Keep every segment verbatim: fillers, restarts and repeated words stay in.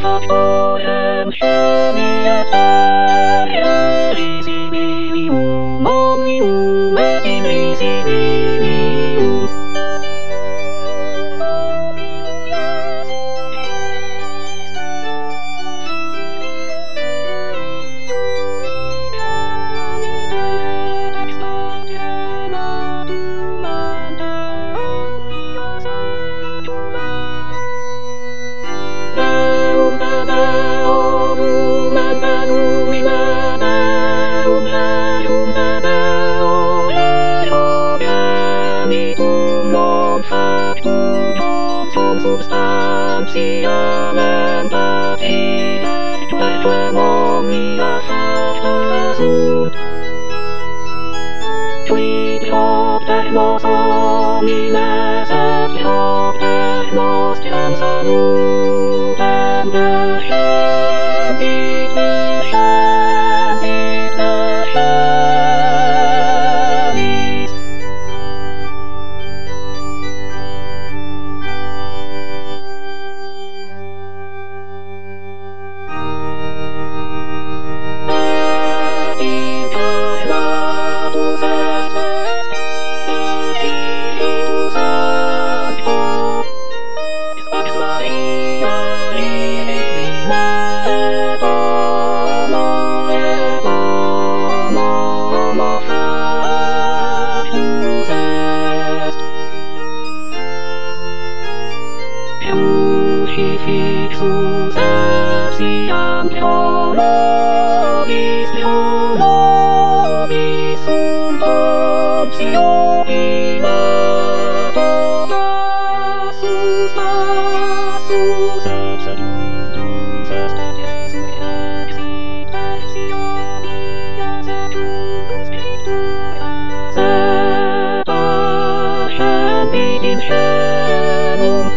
faktorem chemie Irrisibilium omnium et invisibilium. Substantiam empathiae, quem omnia facta sunt. Quid propter nos homines et propter nostrem salutem descendit, descendit, descendis. Crucifixus etiam theologis, theologis sunt optio Pilato, passus, passus, absolutus est Jesu exit, exiobias atus scripturas, et ascendit in caelum.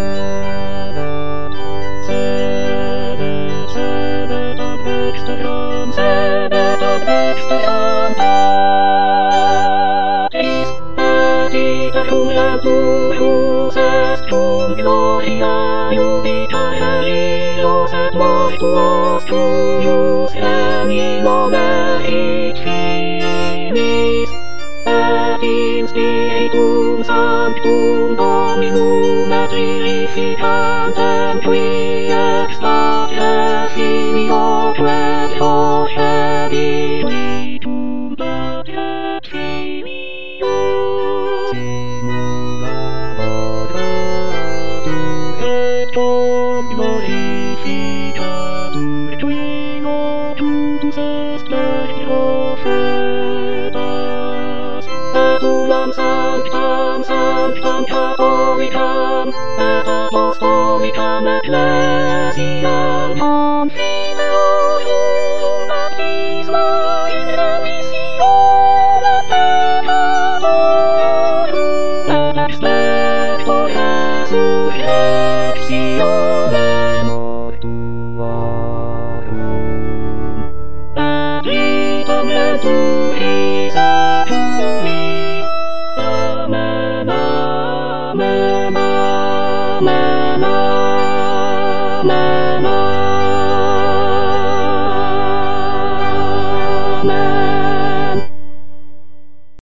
Tuus est cum gloria iubita helios et mortuos tuus gemino merit finis, et in spiritum sanctum Dominum et vivificantem qui ex Patre Filio et Spiritum Patre et Filio. Glorificatur Tuo Tutus est per profetas, et ulam sanctam sanctam catholicam et apostolicam ecclesiam confideorum baptisma in remissione peccatorum et expecto resurrectionem mortuorum et vitam venturis etui. Amen, amen, amen, amen, amen.